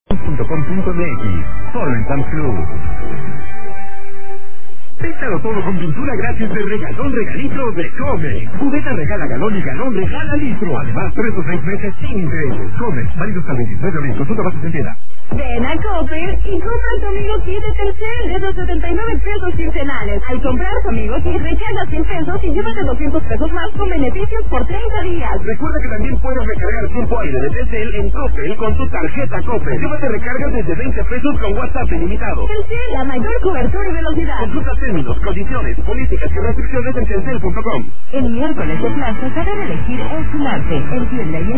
.com.mx. Solo en Sam's Club. Pétalo todo con pintura gratis de regalito de Comex. Cubeta regala galón y galón regala litro. Además, 3 o 6 meses sin intereses. Comex, válido hasta el 29 de abril. Consulta bases en tienda. Ven a Coppel y compra tu amigo kit de Telcel de 279 pesos quincenales. Al comprar tu amigo kit, recarga 100 pesos y llévate 200 pesos más con beneficios por 30 días. Recuerda que también puedes recargar tiempo aire de Telcel en Coppel con tu tarjeta Coppel. Llévate recargas desde 20 pesos con WhatsApp ilimitado. Telcel, la mayor cobertura y velocidad. Consulta términos, condiciones, políticas y restricciones en telcel.com. El miércoles de plaza saber elegir es un arte. En tienda y en